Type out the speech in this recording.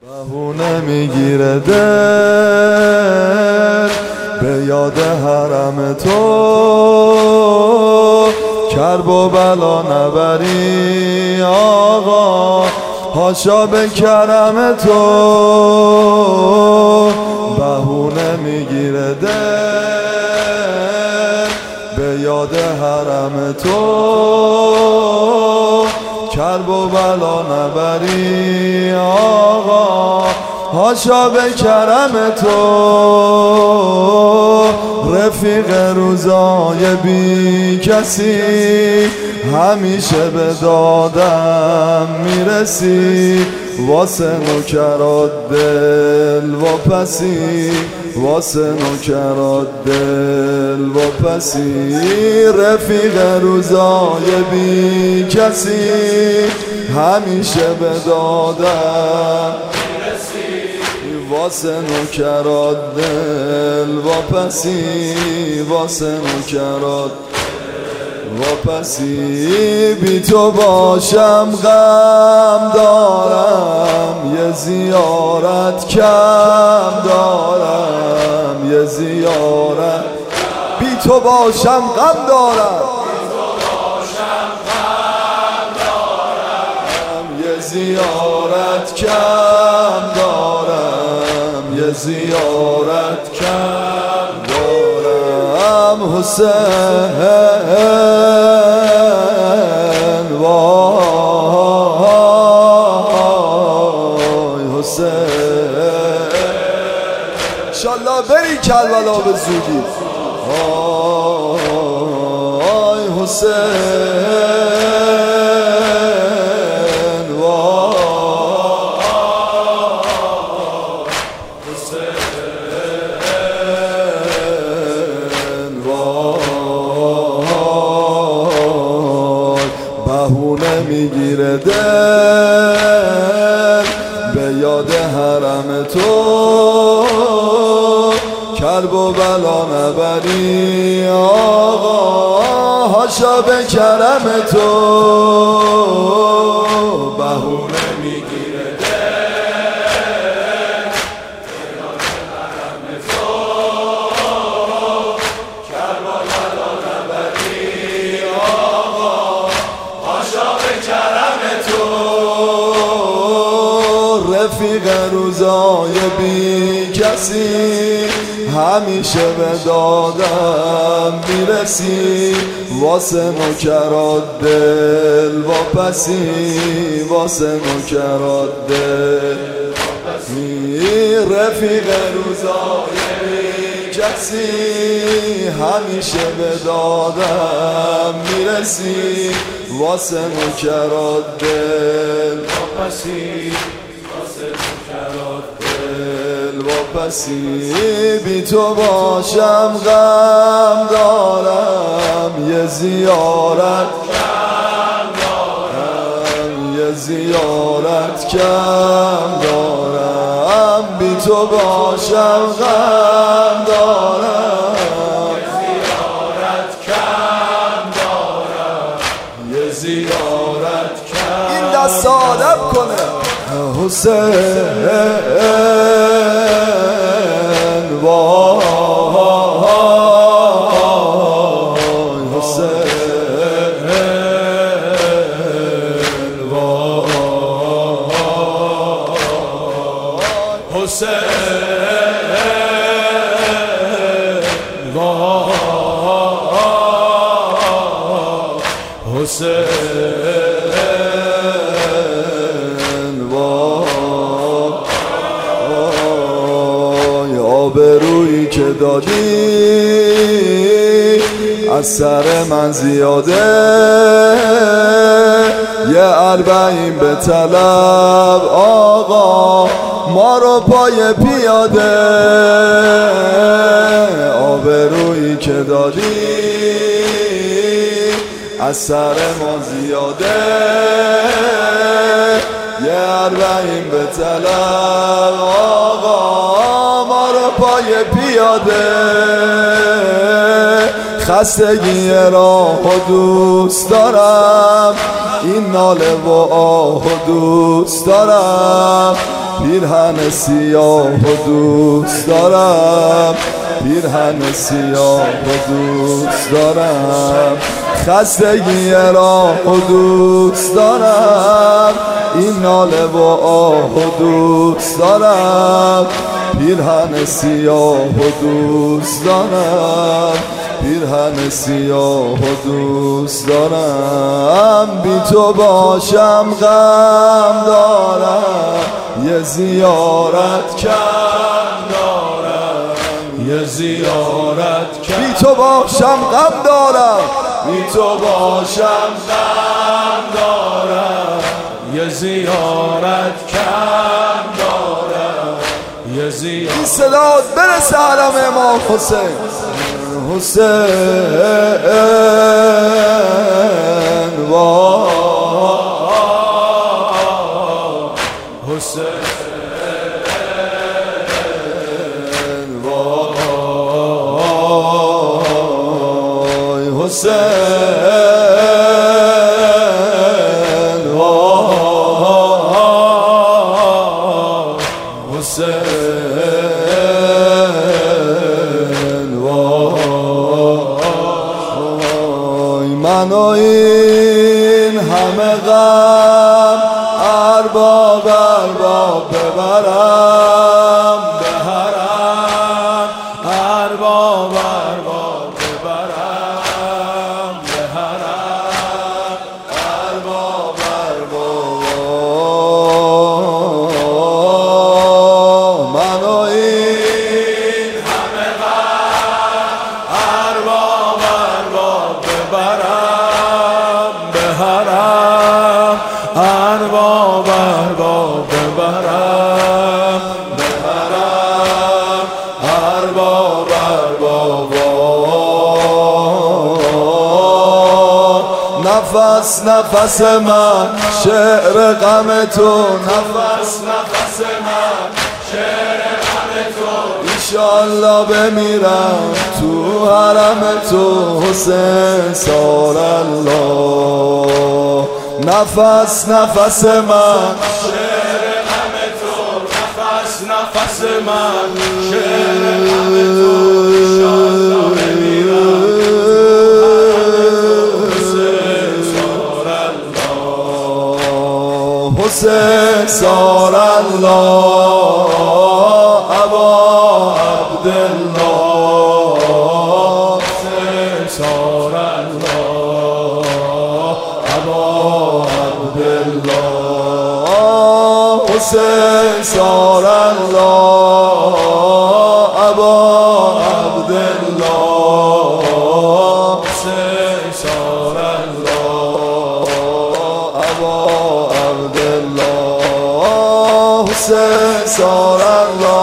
بهونه میگیره دل به یاد حرم تو، کرب و بلا نبری آقا، حاشا به کرم تو. بهونه میگیره دل به یاد حرم تو، کرب و بلا نبری آقا، حاشا به کرم تو. رفیق روزای بی کسی، همیشه به دادم میرسی، واسه نوکرات دل و پسی، واسه نوکرات دل و پسی. رفیق روزای بی کسی، همیشه به دادم واسه نوکرات دل و پسی، واسه نوکرات و پسی. بی تو باشم غم دارم، یه زیارت کم دارم، یه زیارت. بی تو باشم غم دارم، یه زیارت کم دارم، یه زیارت کم دارم. حسین وای حسین، انشالله بری کربلا به زودی. وای حسین وای حسین وای. بهونه میگیره دل به یاد حرم تو، کرب و بلا نبری آقا، حاشا به کرم تو. بهونه میگیره دل به یاد حرم تو، کرب و بلا نبری آقا، حاشا به کرم تو. رفیق روزای بی کسی، همیشه به دادم میرسی، واسه نوکرات دل و پسی، واسه نوکرات دل و پسی. رفیق روزای بی کسی، همیشه به دادم میرسی، واسه نوکرات دل و پسی، واسه نوکرات دل و پسی. بی تو باشم غم دارم، یه زیارت کم دارم، یه زیارت کم دارم. بی تو باشم غم دارم، یه زیارت کم دارم، یه زیارت کم. این دست آدم کنه حسین وای حسین وای حسین وای حسین وای. آبرویی که دادی از سر من زیاده، یه 40 به طلب آقا، ما رو پای پیاده. آبرویی که دادی از سر ما زیاده، یه 40 به طلب آقا، ما رو پای پیاده. خستگی راه و دوست دارم، این ناله و آه و دوست دارم پیرهن سیاه و دوست دارم پیرهن سیاه و دوست دارم خستگی راه و دوست دارم این ناله و آه و دوست دارم پیرهن سیاه و دوست دارم پیرهن سیاه و دوست دارم بی تو باشم غم دارم یه زیارت کم دارم یه زیارت کم بی تو باشم غم دارم بی تو باشم غم دارم یه زیارت کم دارم یه زیارت این صدات برسه حرم امام حسین حسین وای حسین وای حسین وای حسین وای من و این همه غم ارباب ببرم به حرم ارباب ببرم به حرم ارباب من و این همه غم ارباب ببرم به حرم ارباب ببرم به حرم ارباب نفس نفس من شعر غم تو نفس نفس من شعر غم تو انشالله بمیرم تو حرم تو حسین سار الله نفس نفس من شعر غم تو نفس نفس من شعر غم تو انشالله بمیرم حسین سار الله ابا عبدالله حسین سار الله ابا عبدالله حسین سار الله ابا عبدالله حسین سار الله ابا عبدالله حسین سار الله